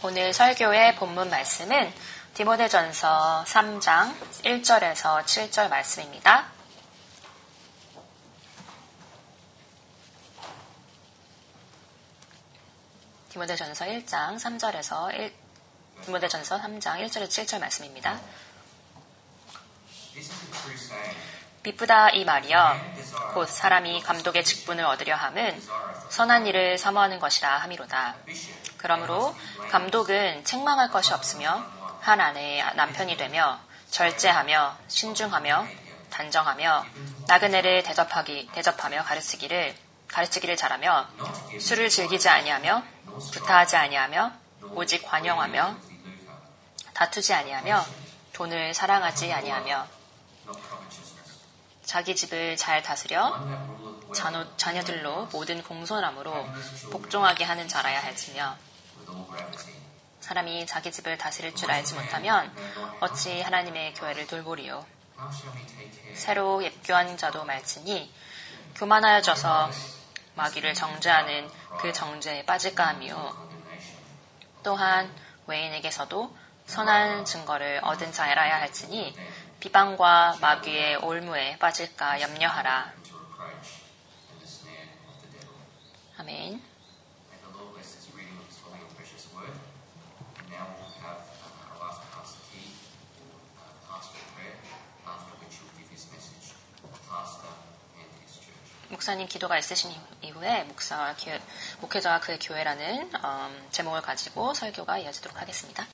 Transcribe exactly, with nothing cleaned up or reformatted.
오늘 설교의 본문 말씀은 디모데전서 삼 장 일 절에서 칠 절 말씀입니다. 디모데전서 일 장 삼 절에서 일, 디모데전서 삼 장 일 절에서 칠 절 말씀입니다. 미쁘다 이 말이여 곧 사람이 감독의 직분을 얻으려 함은 선한 일을 사모하는 것이라 함이로다. 그러므로 감독은 책망할 것이 없으며 한 아내의 남편이 되며 절제하며 신중하며 단정하며 나그네를 대접하기 대접하며 가르치기를 가르치기를 잘하며 술을 즐기지 아니하며 구타하지 아니하며 오직 관용하며 다투지 아니하며 돈을 사랑하지 아니하며 자기 집을 잘 다스려 자녀, 자녀들로 모든 공손함으로 복종하게 하는 자라야 할지며 사람이 자기 집을 다스릴 줄 알지 못하면 어찌 하나님의 교회를 돌보리요. 새로 옅교한 자도 말지니 교만하여져서 마귀를 정죄하는 그 정죄에 빠질까 하며 또한 외인에게서도 선한 증거를 얻은 자라야 할지니 비방과 마귀의 올무에 빠질까 염려하라. 아멘. 목사님 기도가 있으신 이후에 목사와 목회자와 그의 교회라는 음, 제목을 가지고 설교가 이어지도록 하겠습니다.